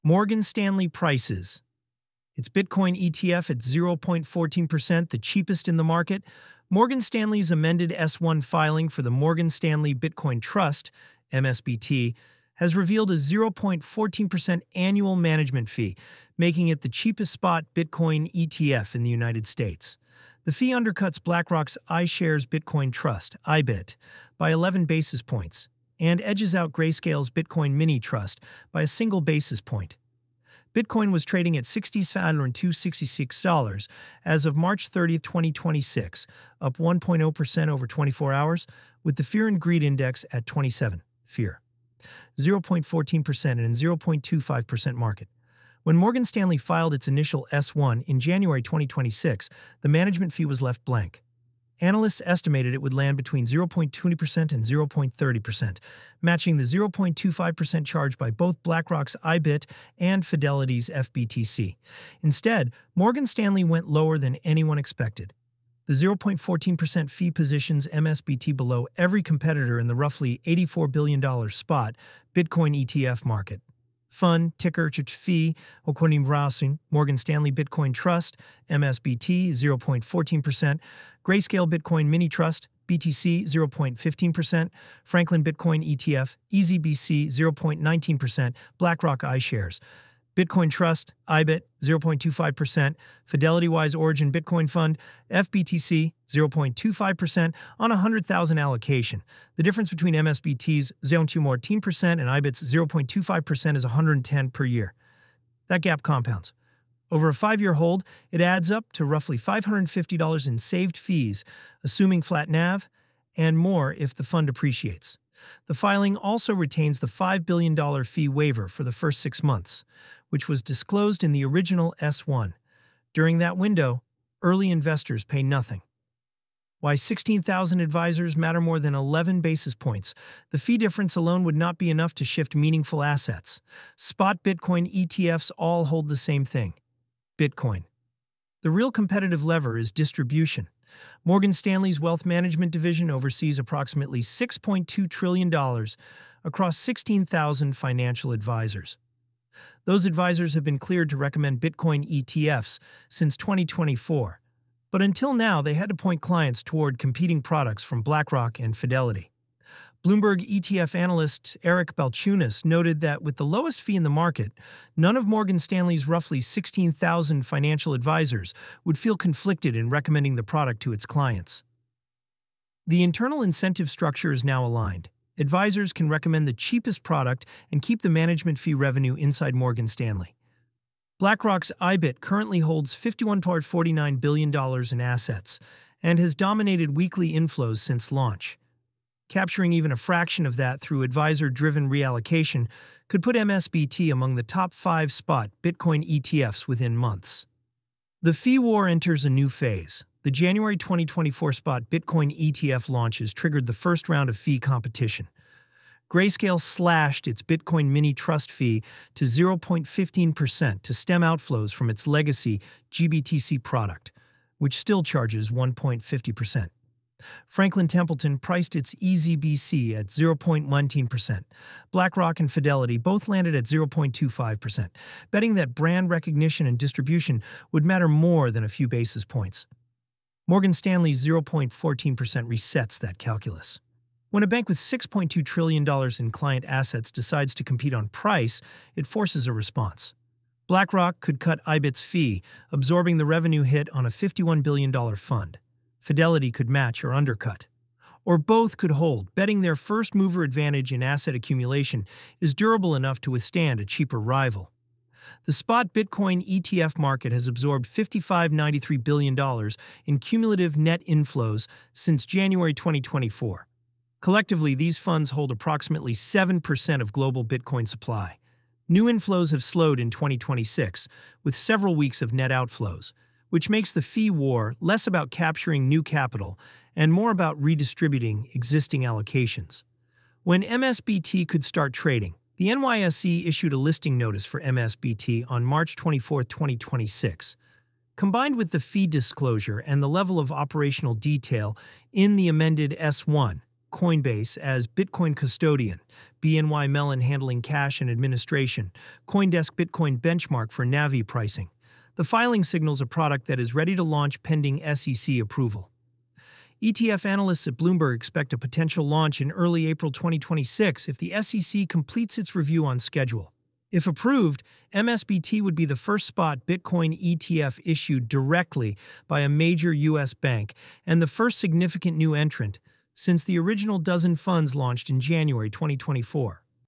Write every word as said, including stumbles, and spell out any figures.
Morgan Stanley prices its Bitcoin E T F at zero point one four percent, the cheapest in the market. Morgan Stanley's amended S one filing for the Morgan Stanley Bitcoin Trust, M S B T, has revealed a zero point one four percent annual management fee, making it the cheapest spot Bitcoin E T F in the United States. The fee undercuts BlackRock's iShares Bitcoin Trust, I B I T, by eleven basis points, and edges out Grayscale's Bitcoin Mini Trust by a single basis point. Bitcoin was trading at six thousand five hundred sixty-six dollars as of March thirtieth, twenty twenty-six, up one point zero percent over twenty-four hours, with the Fear and Greed Index at twenty-seven, fear, zero point one four percent and zero point two five percent market. When Morgan Stanley filed its initial S one in January twenty twenty-six, the management fee was left blank. Analysts estimated it would land between zero point two zero percent and zero point three zero percent, matching the zero point two five percent charge by both BlackRock's I B I T and Fidelity's F B T C. Instead, Morgan Stanley went lower than anyone expected. The zero point one four percent fee positions M S B T below every competitor in the roughly eighty-four billion dollars spot Bitcoin E T F market. Fund, ticker, ch fee, Okonim Rasin, Morgan Stanley Bitcoin Trust, M S B T, zero point one four percent, Grayscale Bitcoin Mini Trust, B T C, zero point one five percent, Franklin Bitcoin E T F, E Z B C, zero point one nine percent, BlackRock iShares, Bitcoin Trust, I B I T, zero point two five percent, FidelityWise Origin Bitcoin Fund, F B T C, zero point two five percent on a one hundred thousand allocation. The difference between M S B T's zero point one four percent and I B I T's zero point two five percent is one hundred ten per year. That gap compounds. Over a five-year hold, it adds up to roughly five hundred fifty dollars in saved fees, assuming flat N A V, and more if the fund appreciates. The filing also retains the five billion dollars fee waiver for the first six months, which was disclosed in the original S one. During that window, early investors pay nothing. Why sixteen thousand advisors matter more than eleven basis points. The fee difference alone would not be enough to shift meaningful assets. Spot Bitcoin E T Fs all hold the same thing: Bitcoin. The real competitive lever is distribution. Morgan Stanley's wealth management division oversees approximately six point two trillion dollars across sixteen thousand financial advisors. Those advisors have been cleared to recommend Bitcoin E T Fs since twenty twenty-four, but until now they had to point clients toward competing products from BlackRock and Fidelity. Bloomberg E T F analyst Eric Balchunas noted that with the lowest fee in the market, none of Morgan Stanley's roughly sixteen thousand financial advisors would feel conflicted in recommending the product to its clients. The internal incentive structure is now aligned. Advisors can recommend the cheapest product and keep the management fee revenue inside Morgan Stanley. BlackRock's I B I T currently holds fifty-one point four nine billion dollars in assets and has dominated weekly inflows since launch. Capturing even a fraction of that through advisor-driven reallocation could put M S B T among the top five spot Bitcoin E T Fs within months. The fee war enters a new phase. The January twenty twenty-four spot Bitcoin E T F launches triggered the first round of fee competition. Grayscale slashed its Bitcoin Mini Trust fee to zero point one five percent to stem outflows from its legacy G B T C product, which still charges one point five zero percent. Franklin Templeton priced its E Z B C at zero point one nine percent. BlackRock and Fidelity both landed at zero point two five percent, betting that brand recognition and distribution would matter more than a few basis points. Morgan Stanley's zero point one four percent resets that calculus. When a bank with six point two trillion dollars in client assets decides to compete on price, it forces a response. BlackRock could cut I B I T's fee, absorbing the revenue hit on a fifty-one billion dollars fund. Fidelity could match or undercut. Or both could hold, betting their first-mover advantage in asset accumulation is durable enough to withstand a cheaper rival. The spot Bitcoin E T F market has absorbed fifty-five point nine three billion dollars in cumulative net inflows since January twenty twenty-four. Collectively, these funds hold approximately seven percent of global Bitcoin supply. New inflows have slowed in twenty twenty-six, with several weeks of net outflows, which makes the fee war less about capturing new capital and more about redistributing existing allocations. When M S B T could start trading, the N Y S E issued a listing notice for M S B T on March twenty-fourth, twenty twenty-six. Combined with the fee disclosure and the level of operational detail in the amended S one, Coinbase as Bitcoin custodian, B N Y Mellon handling cash and administration, CoinDesk Bitcoin benchmark for Navi pricing. The filing signals a product that is ready to launch pending S E C approval. E T F analysts at Bloomberg expect a potential launch in early April twenty twenty-six if the S E C completes its review on schedule. If approved, M S B T would be the first spot Bitcoin E T F issued directly by a major U S bank and the first significant new entrant since the original dozen funds launched in January twenty twenty-four.